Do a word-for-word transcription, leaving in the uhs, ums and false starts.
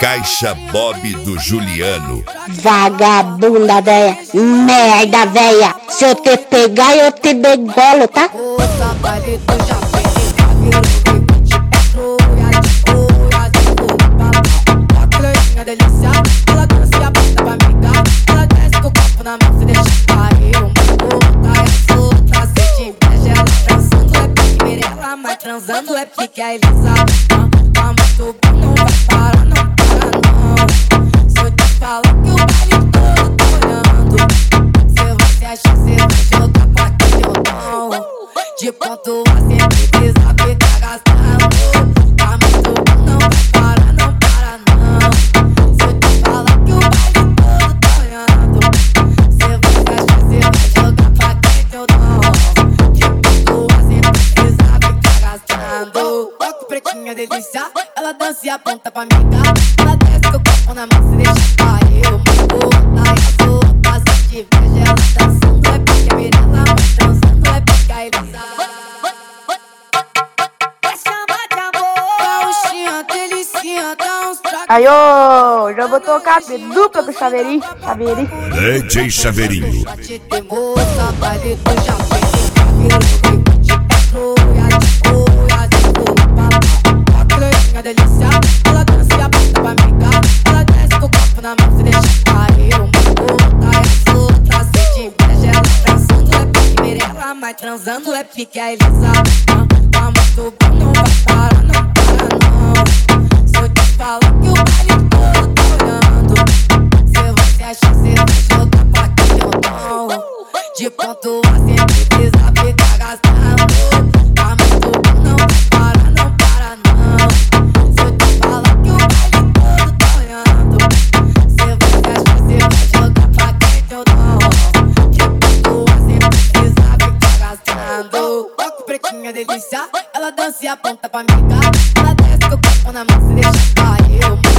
Caixa Bob do Juliano. Vagabunda véia, merda véia, se eu te pegar eu te degolo, tá? Delícia, ela dança e aponta pra amiga. Ela desce com o copo na mão, se deixa cair. Uma puta é solta, sente inveja. Ela transando é pique Mirella, mas transando é pique a Elisa. Tá muito bom, não vai parar, não para não. Se eu te falar que o baile todo tá olhando, cê vai se achar, cê vai jogar pra quem eu não. De ponto a sempre precisa ficar gastando. Tá muito bom, não vai parar, não para não. Delícia, ela dança e aponta pra amiga. Ela desce com o copo na mão, se deixa cair. Uma puta e a solta, se inveja. Ela dançando é pique a Mirella, mas transando é pique a Elisa. Vai chamar de amor, gauchinha, delicinha, dá uns tragos. Aí, ô, já vou tocar de dupla com o Chaveirinho, Chaveirinho. D J Chaveirinho. Bate de moça, baile do Japim. Delícia, ela dança e aponta pra amiga. Ela desce com o copo na mão, se deixa cair. Uma puta é solta, sente inveja. Ela transando é pique Mirella, mas transando é pique a Elisa. Tá muito bom, não vai parar, não para não. Se eu te falar que o baile todo tá olhando, cê vai se achar, cê vai jogar pra quem eu não. De ponto a sempre precisa ficar gastando. Tá muito bom, não vai parar, não para não. Delícia, ela dança e aponta pra amiga. Ela desce com o copo na mão, se deixa cair.